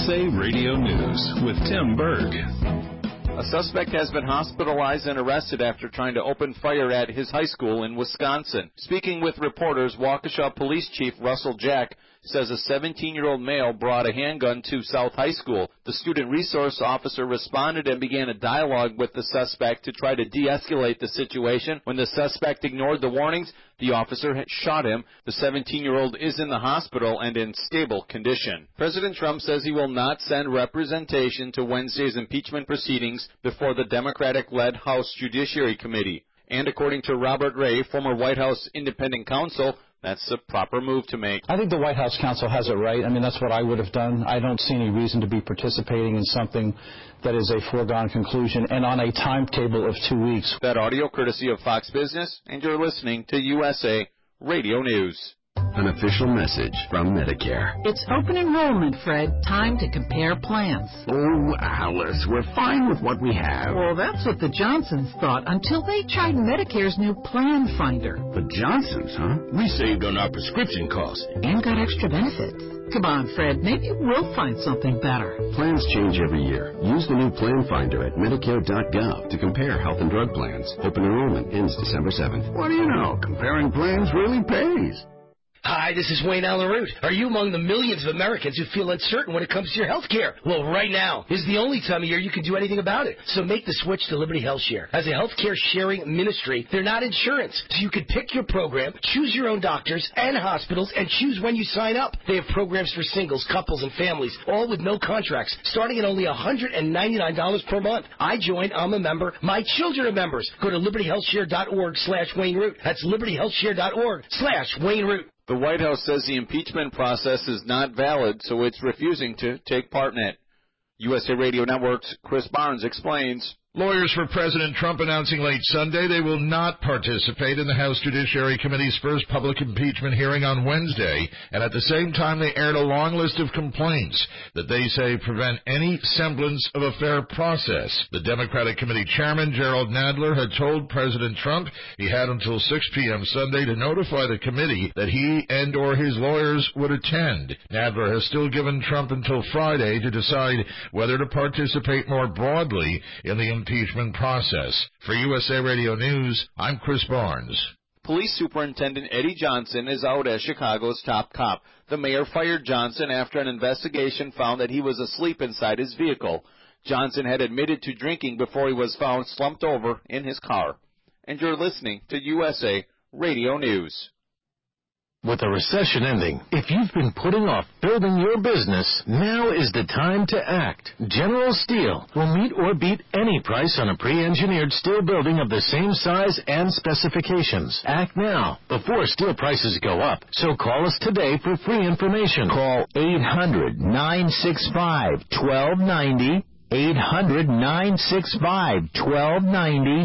USA Radio News with Tim Berg. A suspect has been hospitalized and arrested after trying to open fire at his high school in Wisconsin. Speaking with reporters, Waukesha Police Chief Russell Jack says a 17-year-old male brought a handgun to South High School. The student resource officer responded and began a dialogue with the suspect to try to de-escalate the situation. When the suspect ignored the warnings, the officer had shot him. The 17-year-old is in the hospital and in stable condition. President Trump says he will not send representation to Wednesday's impeachment proceedings before the Democratic-led House Judiciary Committee. And according to Robert Ray, former White House independent counsel, that's the proper move to make. I think the White House counsel has it right. I mean, that's what I would have done. I don't see any reason to be participating in something that is a foregone conclusion and on a timetable of 2 weeks. That audio courtesy of Fox Business, and you're listening to USA Radio News. An official message from Medicare. It's open enrollment, Fred. Time to compare plans. Oh, Alice, we're fine with what we have. Well, that's what the Johnsons thought until they tried Medicare's new Plan Finder. The Johnsons, huh? We saved on our prescription costs. And got extra benefits. Come on, Fred. Maybe we'll find something better. Plans change every year. Use the new Plan Finder at Medicare.gov to compare health and drug plans. Open enrollment ends December 7th. What do you know? Comparing plans really pays. Hi, this is Wayne Allen Root. Are you among the millions of Americans who feel uncertain when it comes to your health care? Well, right now is the only time of year you can do anything about it. So make the switch to Liberty Health Share. As a health care sharing ministry, they're not insurance. So you can pick your program, choose your own doctors and hospitals, and choose when you sign up. They have programs for singles, couples, and families, all with no contracts, starting at only $199 per month. I joined. I'm a member. My children are members. Go to libertyhealthshare.org/Wayne Root. That's libertyhealthshare.org/Wayne Root. The White House says the impeachment process is not valid, so it's refusing to take part in it. USA Radio Network's Chris Barnes explains. Lawyers for President Trump announcing late Sunday they will not participate in the House Judiciary Committee's first public impeachment hearing on Wednesday, and at the same time they aired a long list of complaints that they say prevent any semblance of a fair process. The Democratic Committee Chairman, Gerald Nadler, had told President Trump he had until 6 p.m. Sunday to notify the committee that he and or his lawyers would attend. Nadler has still given Trump until Friday to decide whether to participate more broadly in the impeachment process. For USA Radio News, I'm Chris Barnes. Police Superintendent Eddie Johnson is out as Chicago's top cop. The mayor fired Johnson after an investigation found that he was asleep inside his vehicle. Johnson had admitted to drinking before he was found slumped over in his car. And you're listening to USA Radio News. With the recession ending, if you've been putting off building your business, now is the time to act. General Steel will meet or beat any price on a pre-engineered steel building of the same size and specifications. Act now before steel prices go up. So call us today for free information. Call 800-965-1290. 800-965-1290,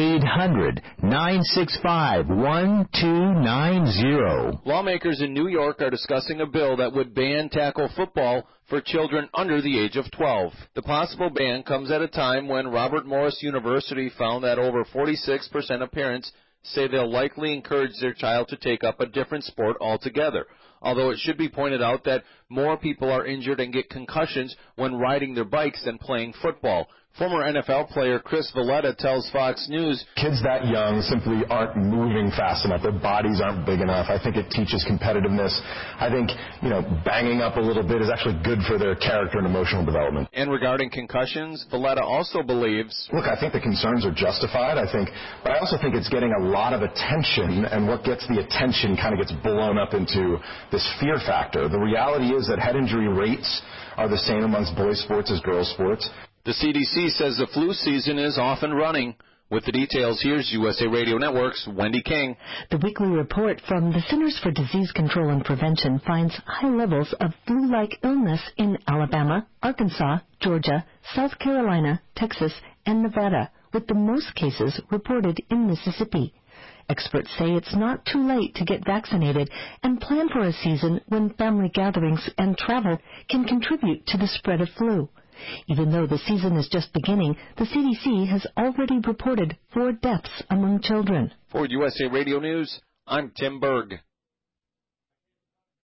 800-965-1290. Lawmakers in New York are discussing a bill that would ban tackle football for children under the age of 12. The possible ban comes at a time when Robert Morris University found that over 46% of parents say they'll likely encourage their child to take up a different sport altogether. Although it should be pointed out that more people are injured and get concussions when riding their bikes than playing football. Former NFL player Chris Valletta tells Fox News, kids that young simply aren't moving fast enough. Their bodies aren't big enough. I think it teaches competitiveness. I think, banging up a little bit is actually good for their character and emotional development. And regarding concussions, Valletta also believes, look, I think the concerns are justified, but I also think it's getting a lot of attention, and what gets the attention kind of gets blown up into this fear factor. The reality is that head injury rates are the same amongst boys' sports as girls' sports. The CDC says the flu season is off and running. With the details, here's USA Radio Network's Wendy King. The weekly report from the Centers for Disease Control and Prevention finds high levels of flu-like illness in Alabama, Arkansas, Georgia, South Carolina, Texas, and Nevada, with the most cases reported in Mississippi. Experts say it's not too late to get vaccinated and plan for a season when family gatherings and travel can contribute to the spread of flu. Even though the season is just beginning, the CDC has already reported 4 deaths among children. For USA Radio News, I'm Tim Berg.